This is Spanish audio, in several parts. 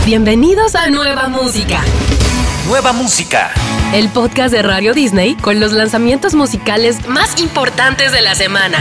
Bienvenidos a Nueva Música. Nueva Música. El podcast de Radio Disney con los lanzamientos musicales más importantes de la semana.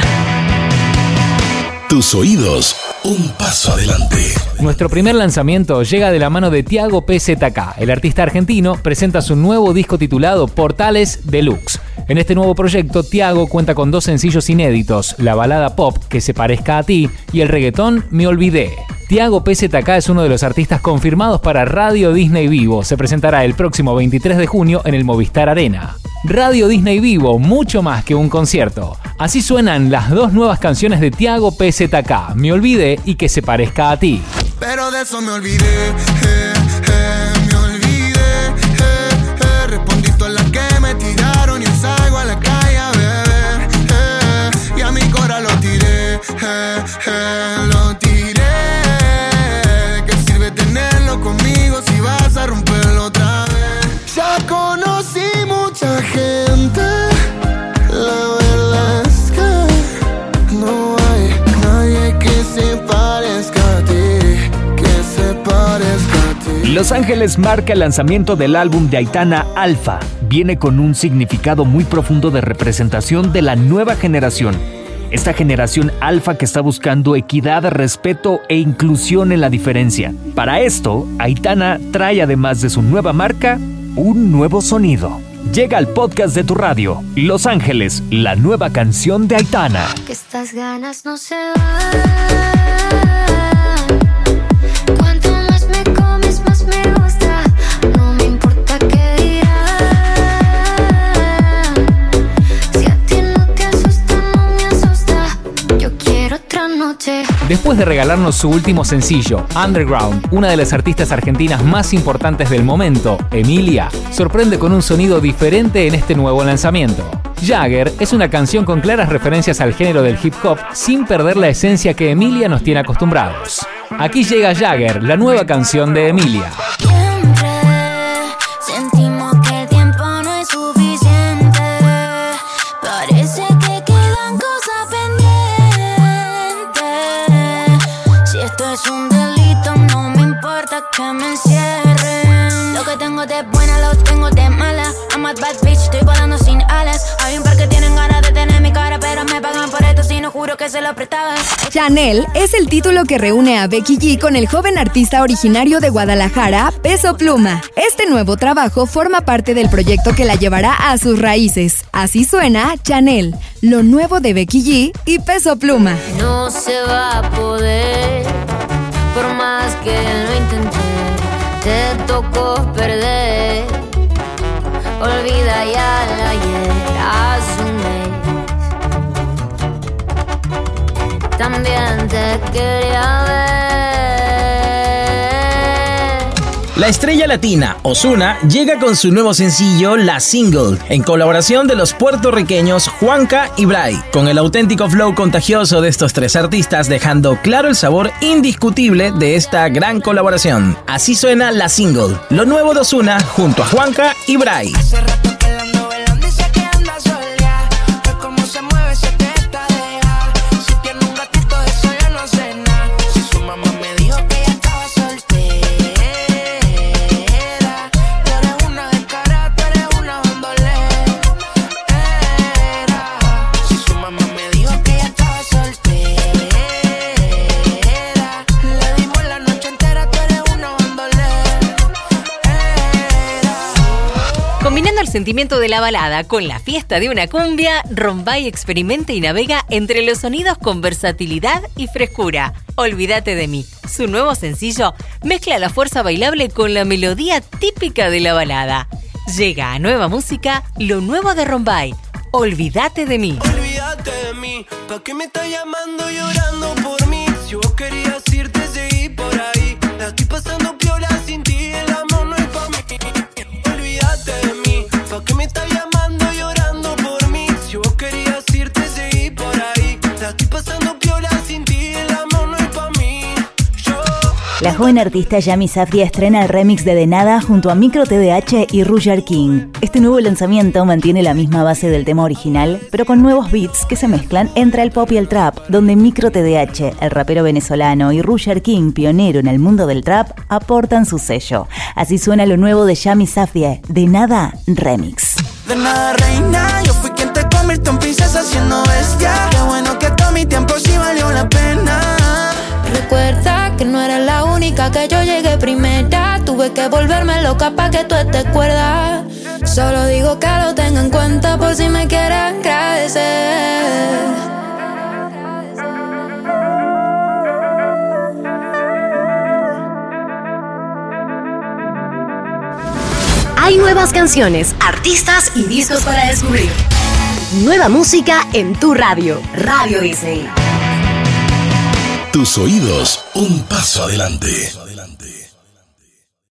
Tus oídos, un paso adelante. Nuestro primer lanzamiento llega de la mano de Tiago PZK. El artista argentino presenta su nuevo disco titulado Portales Deluxe. En este nuevo proyecto, Tiago cuenta con 2 sencillos inéditos, la balada pop Que se parezca a ti y el reggaetón Me olvidé. Tiago PZK es uno de los artistas confirmados para Radio Disney Vivo. Se presentará el próximo 23 de junio en el Movistar Arena. Radio Disney Vivo, mucho más que un concierto. Así suenan las 2 nuevas canciones de Tiago PZK, Me olvidé y Que se parezca a ti. Pero de eso me olvidé, me olvidé, respondí todas las que me tiraron y salgo a la calle a beber, y a mi cora lo tiré, ¿qué sirve tenerlo conmigo si vas a romperlo otra vez? Ya conocí mucha gente, la verdad es que no hay nadie que se parezca a ti. Los Ángeles marca el lanzamiento del álbum de Aitana, Alfa. Viene con un significado muy profundo de representación de la nueva generación. Esta generación alfa que está buscando equidad, respeto e inclusión en la diferencia. Para esto, Aitana trae, además de su nueva marca, un nuevo sonido. Llega al podcast de tu radio, Los Ángeles, la nueva canción de Aitana. Que estas ganas no se van. Después de regalarnos su último sencillo, Underground, una de las artistas argentinas más importantes del momento, Emilia, sorprende con un sonido diferente en este nuevo lanzamiento. Jagger es una canción con claras referencias al género del hip hop sin perder la esencia que Emilia nos tiene acostumbrados. Aquí llega Jagger, la nueva canción de Emilia. Que me encierren. Lo que tengo de buena lo tengo de mala. I'm a bad bitch, estoy volando sin alas. Hay un par que tienen ganas de tener mi cara, pero me pagan por esto si no juro que se lo prestaba. Chanel es el título que reúne a Becky G con el joven artista originario de Guadalajara, Peso Pluma. Este nuevo trabajo forma parte del proyecto que la llevará a sus raíces. Así suena Chanel, lo nuevo de Becky G y Peso Pluma. No se va a poder, por más que lo intenté, te tocó perder. Olvida ya el ayer, asume. También te quería ver. La estrella latina, Ozuna, llega con su nuevo sencillo, La Single, en colaboración de los puertorriqueños Juanca y Bray, con el auténtico flow contagioso de estos 3 artistas, dejando claro el sabor indiscutible de esta gran colaboración. Así suena La Single, lo nuevo de Ozuna junto a Juanca y Bray. Combinando el sentimiento de la balada con la fiesta de una cumbia, Rombay experimenta y navega entre los sonidos con versatilidad y frescura. Olvídate de mí. Su nuevo sencillo mezcla la fuerza bailable con la melodía típica de la balada. Llega a Nueva Música, lo nuevo de Rombay. Olvídate de mí. Olvídate de mí, ¿pa' qué me estás llamando llorando por mí? Si vos querías irte, seguí por ahí. La estoy pasando piola sin ti, el amor no es pa' mí. Olvídate de mí, ¿pa' qué me estás llamando llorando por mí? Si vos querías irte, seguí por ahí. La estoy pasando piola sin ti, el amor no es pa' mí. Las joven artista Yami Safdie estrena el remix de Nada junto a Micro TDH y Roger King. Este nuevo lanzamiento mantiene la misma base del tema original, pero con nuevos beats que se mezclan entre el pop y el trap, donde Micro TDH, el rapero venezolano, y Roger King, pionero en el mundo del trap, aportan su sello. Así suena lo nuevo de Yami Safdie, De Nada Remix. De nada, reina, yo fui quien te convirtió en princesa siendo bestia. Qué bueno que todo mi tiempo sí valió la pena. Recuerda que no eres la única, que yo llegué primera. Tuve que volverme loca pa' que tú estés cuerda. Solo digo que lo tenga en cuenta por si me quieres agradecer. Hay nuevas canciones, artistas y discos para descubrir. Nueva música en tu radio, Radio Disney. Tus oídos, un paso adelante.